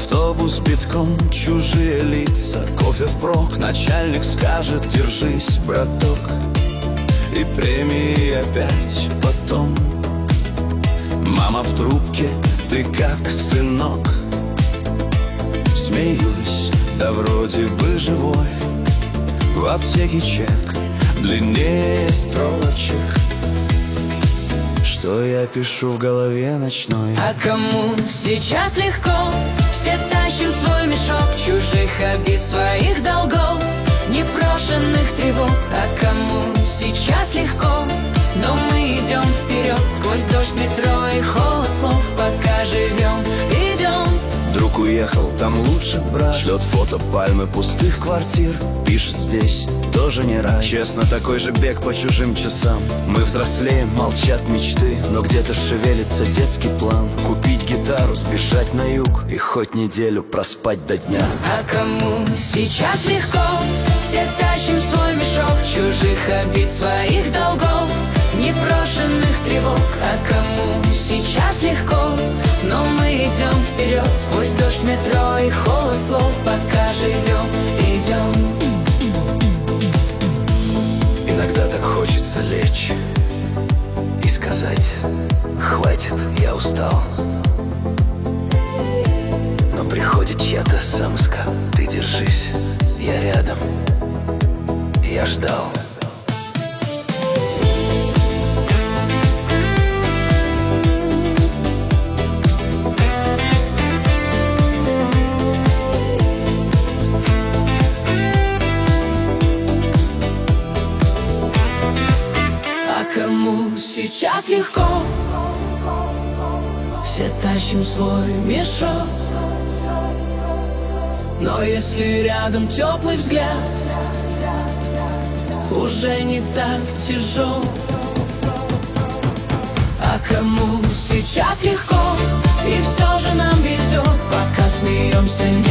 Автобус битком, чужие лица, кофе впрок, начальник скажет: держись, браток. И премии опять потом. Мама в трубке: ты как, сынок? Смеюсь, да вроде бы живой. В аптеке чек длиннее строчек. Что я пишу в голове ночной? А кому сейчас легко? Все тащим свой мешок чужих обид, своих долгов, непрошенных тревог. А кому сейчас легко? Но мы идем вперед, сквозь дождь, метро и холод слов, пока живем, идем. Друг уехал, там лучше брат. Шлет фото пальмы пустых квартир. Пишет: здесь тоже не рай. Честно, такой же бег по чужим часам. Мы взрослеем, молчат мечты, но где-то шевелится детский план. Купить гитару, сбежать на юг и хоть неделю проспать до дня. А кому сейчас легко? Все тащим свой мешок чужих обид, своих долгов, непрошенных тревог. А кому сейчас легко? Но мы идем вперед, сквозь дождь, метро и холод слов, пока живем, идем. Иногда так хочется лечь и сказать: хватит, я устал. Но приходит чья-то самска: ты держись, я рядом, я ждал. Кому сейчас легко? Все тащим свой мешок. Но если рядом теплый взгляд, уже не так тяжел. А кому сейчас легко? И все же нам везет, пока смеемся.